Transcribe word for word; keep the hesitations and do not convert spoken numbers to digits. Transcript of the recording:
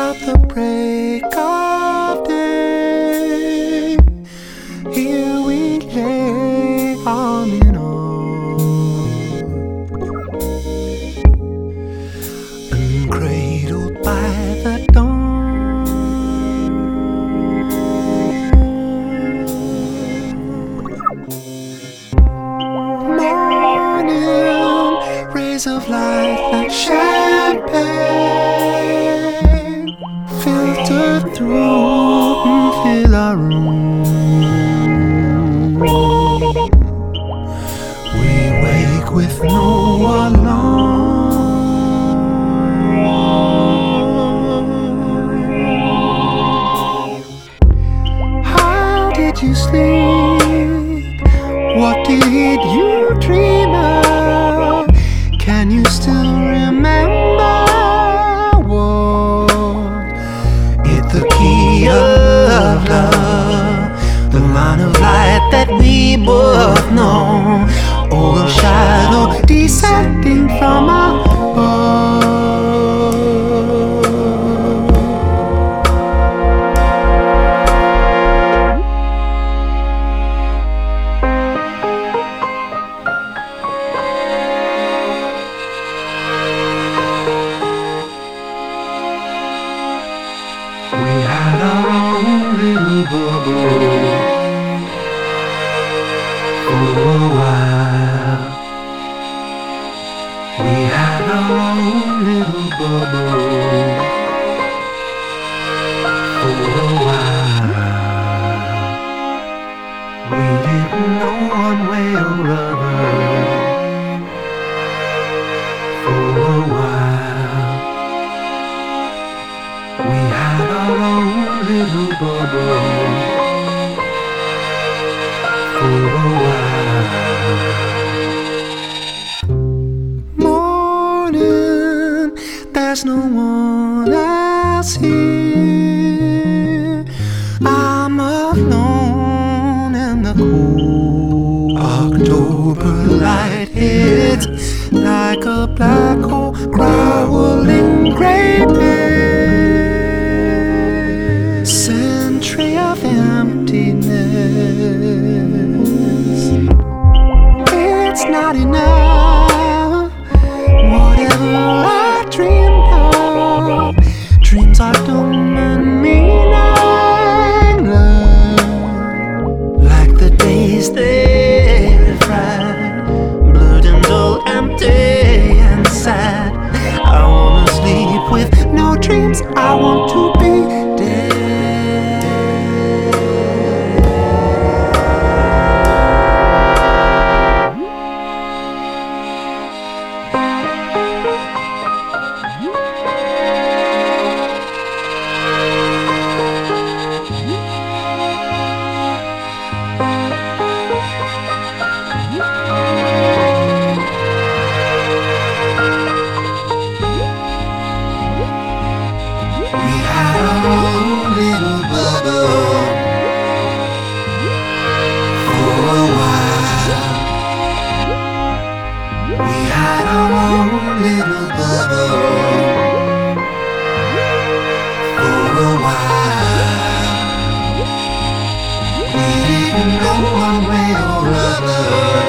At the break of day, here we lay arm in arm, uncradled by the dawn. Morning rays of light like champagne filter through and fill our room. We wake with no alarm. How did you sleep? What did you dream of? Can you still remember? The key of love, the line of light that we both know, or a shadow descending from above. We had our own little bubble for a while. We had our own little bubble for a while. We didn't know one way or other for a while. We had our own little bubble for a while. Morning, there's no one else here. I'm alone in the cool October light hits like a black hole growling gray pit. Century of emptiness. It's not enough. Whatever I dreamed of, dreams are dumb and meaningless, like the days they refract, blurred and dull, empty and sad. I wanna sleep with no dreams. I want to be dead. We had our own little bubble for a while. We didn't know one way or other.